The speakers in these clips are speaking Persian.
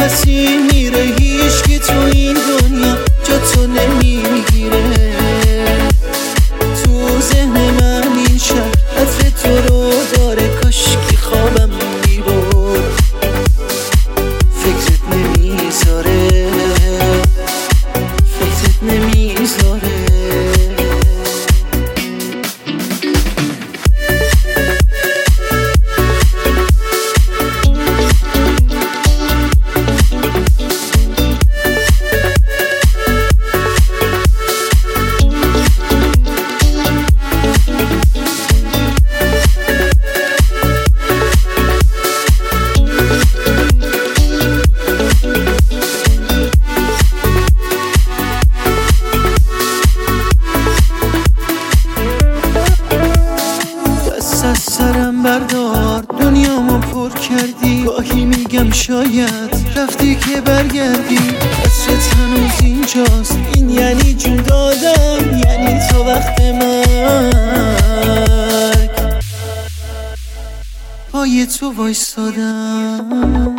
پسی میره، هیچکی تو این دنیا جا تو نمیگیره. تو ذهن من این شب عطر تو رو داره، کاشکی خوابم میبرد، فکرت نمیذاره، فکرت نمیذاره. از سرم بردار، دنیامو پر کردی. گاهی میگم شاید رفتی که برگردی، حسرت هنوز اینجاست. این یعنی جون دادن، یعنی تو وقت مرگ پای تو وایستادم.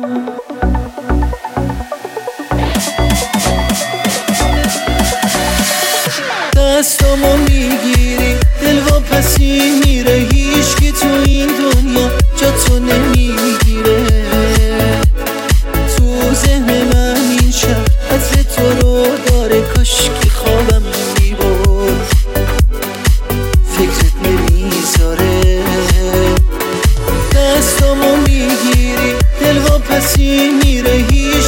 دستامو میگیری، دل واپسی میره، هیچکی تو این دنیا جا تو نمیگیره. تو ذهن من این شب عطر تو رو داره، کاشکی خوابم میبرد، فکرت نمیذاره. دستامو میگیری، دل واپسی میره،